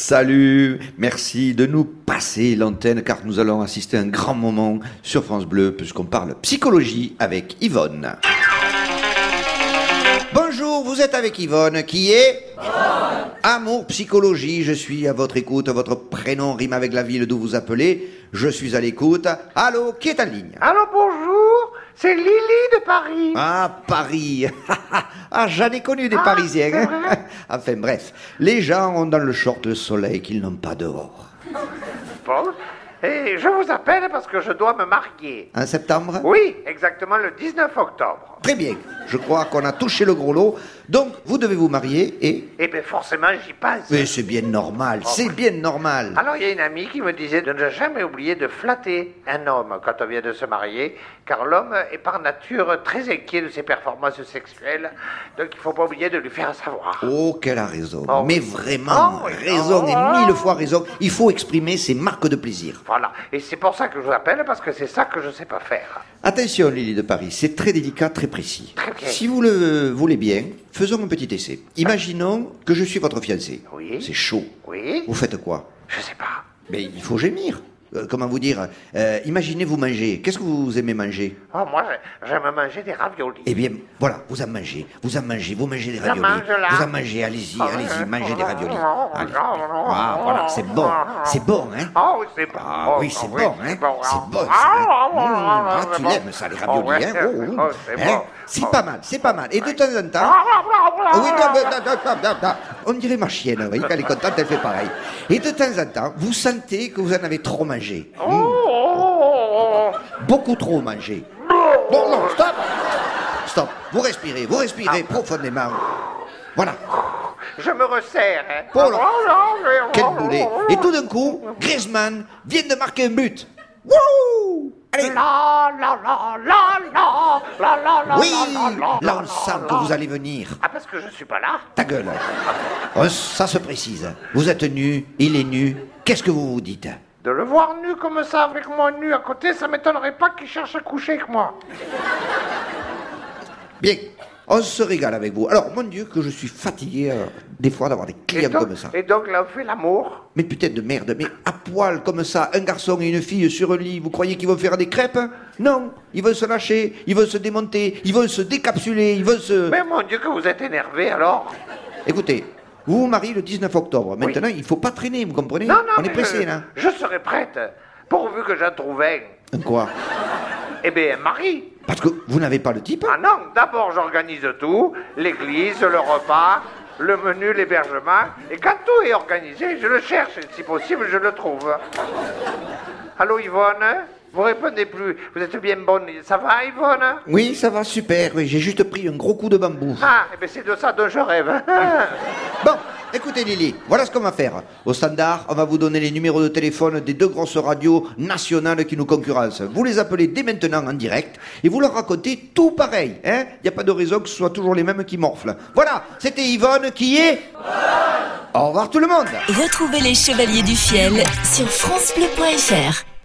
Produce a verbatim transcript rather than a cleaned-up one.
Salut, merci de nous passer l'antenne car nous allons assister à un grand moment sur France Bleu puisqu'on parle psychologie avec Yvonne. Bonjour, vous êtes avec Yvonne qui est Yvonne. Amour, psychologie, je suis à votre écoute, votre prénom rime avec la ville d'où vous appelez, je suis à l'écoute. Allô, qui est en ligne? Allô, bonjour, c'est Lily de Paris. Ah, Paris. Ah, j'en ai connu des Ah, Parisiens. c'est Hein. vrai. Enfin bref, les gens ont dans le short le soleil qu'ils n'ont pas dehors. Bon, et je vous appelle parce que je dois me marier. En septembre? Oui, exactement le dix-neuf octobre. Très bien, je crois qu'on a touché le gros lot. Donc, vous devez vous marier et... Eh bien, forcément, j'y passe. Mais c'est bien normal, c'est bien normal. Alors, il y a une amie qui me disait de ne jamais oublier de flatter un homme quand on vient de se marier, car l'homme est par nature très inquiet de ses performances sexuelles, donc il ne faut pas oublier de lui faire savoir. Oh, qu'elle a raison. Oh, Mais oui. vraiment, Oh, oui. raison Oh, et oh, mille oh. fois raison. Il faut exprimer ses marques de plaisir. Voilà, et c'est pour ça que je vous appelle, parce que c'est ça que je ne sais pas faire. Attention, Lily de Paris, c'est très délicat, très précis. Très bien. Si vous le voulez bien, faisons un petit essai. Imaginons que je suis votre fiancé. Oui. C'est chaud. Oui, Vous faites quoi? je sais pas. Mais il faut gémir. Euh, comment vous dire euh, Imaginez vous manger. Qu'est-ce que vous aimez manger? Oh, moi, j'ai- j'aime manger des raviolis. Eh bien, voilà, vous en mangez, vous en mangez, vous mangez des Je raviolis. mange là. Vous en mangez, allez-y, allez-y, mangez des raviolis. Allez. Ah, Ah, voilà, c'est bon, c'est bon, hein? Oh, oui, c'est bon. Ah Oh, oui, c'est oh, bon, hein? C'est bon, ça. Ah, Mmh, ah, c'est tu bon. l'aimes, ça, les Oh, raviolis, ouais, hein? Oh, oh, oh, c'est hein? bon. C'est Oh. pas mal, c'est pas mal. Et de temps en temps... Ah, Ah oui, non, non, non, non, non, non. On dirait ma chienne, vous voyez, quand elle est contente, elle fait pareil. Et de temps en temps, vous sentez que vous en avez trop mangé. Oh, Mmh. oh, oh, Beaucoup trop mangé. Bon, non, stop. Stop. Vous respirez, vous respirez profondément. Voilà. oh. Je me resserre. Hein. Oh là. Oh, Quel boulet. Et tout d'un coup, Griezmann vient de marquer un but. Wouh! Allez. La, la, la, la, la, la, la, la, Oui, la, la, là la, on sent la, que la. vous allez venir. Ah, parce que je suis pas là. Ta gueule. Oh, ça se précise. Vous êtes nu, il est nu. Qu'est-ce que vous vous dites? De le voir nu comme ça, avec moi nu à côté, ça m'étonnerait pas qu'il cherche à coucher avec moi. Bien, on se régale avec vous. Alors, mon Dieu, que je suis fatigué euh, des fois d'avoir des Et clients donc, comme ça. et donc là, on fait l'amour. Mais putain de merde, mais à poil comme ça, un garçon et une fille sur un lit, vous croyez qu'ils vont faire des crêpes? Non, ils vont se lâcher, ils vont se démonter, ils vont se décapsuler, ils vont se... Mais mon Dieu, que vous êtes énervé alors. Écoutez, vous vous mariez le dix-neuf octobre. Maintenant, il faut pas traîner, vous comprenez? Non, non, On est mais pressé, je, là. je serai prête, pourvu que j'en trouve un. Un quoi? Eh bien, un mari. Parce que vous n'avez pas le type? Ah non, d'abord j'organise tout, l'église, le repas, le menu, l'hébergement, et quand tout est organisé, je le cherche, et si possible, je le trouve. Allô Yvonne? Vous répondez plus, vous êtes bien bonne, ça va Yvonne? Oui, ça va, super. Oui, j'ai juste pris un gros coup de bambou. Ah, eh bien c'est de ça dont je rêve. Bon, écoutez Lily, voilà ce qu'on va faire. Au standard, on va vous donner les numéros de téléphone des deux grosses radios nationales qui nous concurrencent. Vous les appelez dès maintenant en direct et vous leur racontez tout pareil. Hein? Il n'y a pas de raison que ce soit toujours les mêmes qui morflent. Voilà, c'était Yvonne qui est... Au revoir tout le monde. Retrouvez les Chevaliers du Fiel sur francebleu point fr.